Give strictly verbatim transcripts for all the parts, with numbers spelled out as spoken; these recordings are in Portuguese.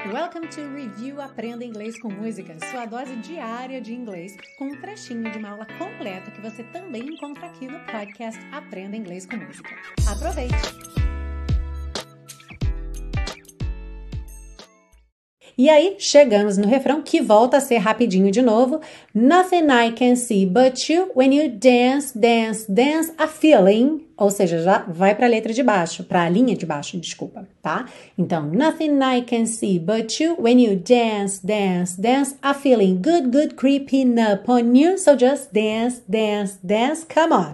Welcome to Review Aprenda Inglês com Música, sua dose diária de inglês, com um trechinho de uma aula completa que você também encontra aqui no podcast Aprenda Inglês com Música. Aproveite! E aí, chegamos no refrão que volta a ser rapidinho de novo. Nothing I can see but you when you dance, dance, dance a feeling. Ou seja, já vai para a letra de baixo, para a linha de baixo, desculpa, tá? Então, nothing I can see but you when you dance, dance, dance a feeling good, good creeping up on you. So just dance, dance, dance, come on.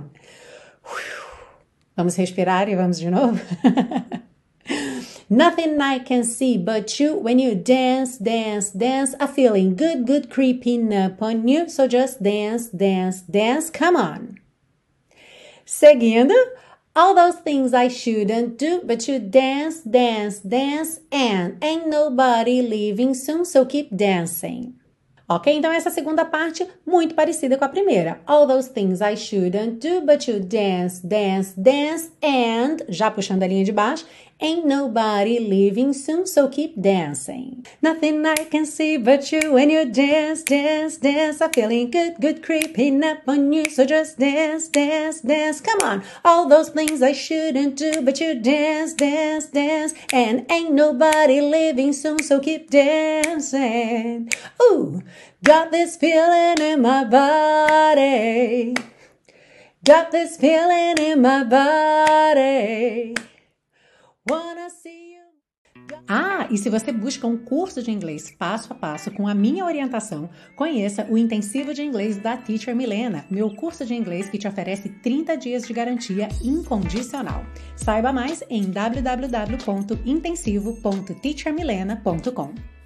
Vamos respirar e vamos de novo? Nothing I can see but you when you dance, dance, dance a feeling good, good creeping up on you. So just dance, dance, dance, come on. Seguindo, all those things I shouldn't do, but you dance, dance, dance, and ain't nobody leaving soon, so keep dancing. Ok? Então essa segunda parte, muito parecida com a primeira. All those things I shouldn't do, but you dance, dance, dance, and, já puxando a linha de baixo, ain't nobody leaving soon, so keep dancing. Nothing I can see but you when you dance, dance, dance. I'm feeling good, good creeping up on you, so just dance, dance, dance. Come on. All those things I shouldn't do, but you dance, dance, dance, and ain't nobody leaving soon, so keep dancing. Ooh, got this feeling in my body. Got this feeling in my body. Wanna see you. Ah, e se você busca um curso de inglês passo a passo com a minha orientação, conheça o Intensivo de Inglês da Teacher Milena, meu curso de inglês que te oferece trinta dias de garantia incondicional. Saiba mais em w w w ponto intensivo ponto teacher milena ponto com.